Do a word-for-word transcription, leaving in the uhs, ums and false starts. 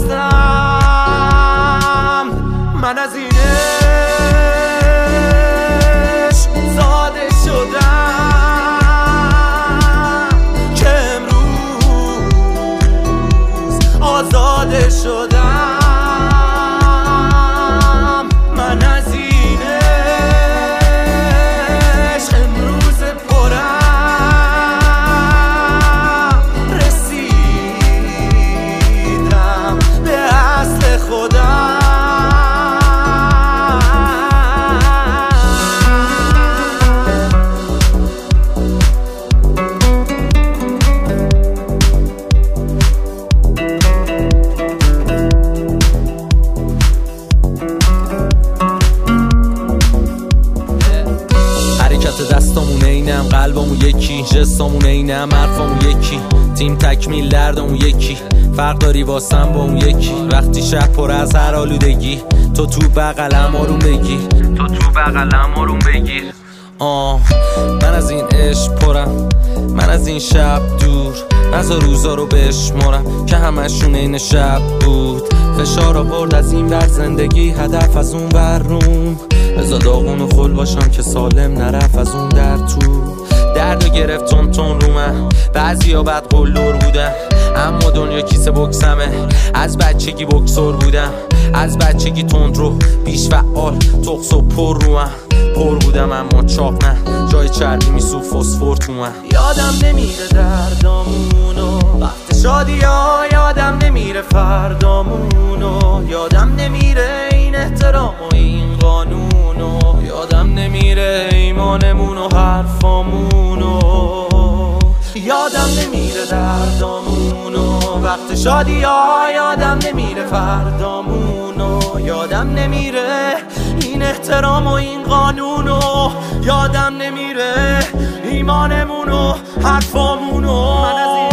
هستم. من از این عشق زاده شدم که امروز آزاده شدم. من از این عشق امروز پرم رسیدم به اصل خودم. دستامون اینم، قلبمون یکی، جستامون اینم، حرفامون یکی، تیم تکمیل دردمون یکی، فرق داری واسم با اون یکی. وقتی شب پر از هر آلودگی، تو تو بغلم آروم بگیر، تو تو بغلم آروم بگیر. آه من از این عشق پرم، من از این شب دور، نزا روزا رو بشمارم که همشون این شب بود. فشار آورد از این ور زندگی، هدف از اون ور روم، بزا داغون و خل باشم که سالم نرف از اون در تو. دردو گرفت تون تون رو من، بعضی ها بد قلور بودن، اما دنیا کیسه بکسمه. از بچگی بکسور بودم، از بچگی تند رو بیش فعال، تخص و پر رو من پر بودم اما چاق نه، جای چربی میسو فسفر تو من. یادم نمیره دردامونو وقت شادی ها، یادم نمیره فردامونو، یادم نمیره این احترام و این قانونو، یادم نمیره ایمانمون و حرفامونو. یادم نمیره دردامونو وقت شادی ها، یادم نمیره فردامونو، یادم نمیره این احترام و این قانونو، یادم نمیره ایمانمون و حرفامونو. من از این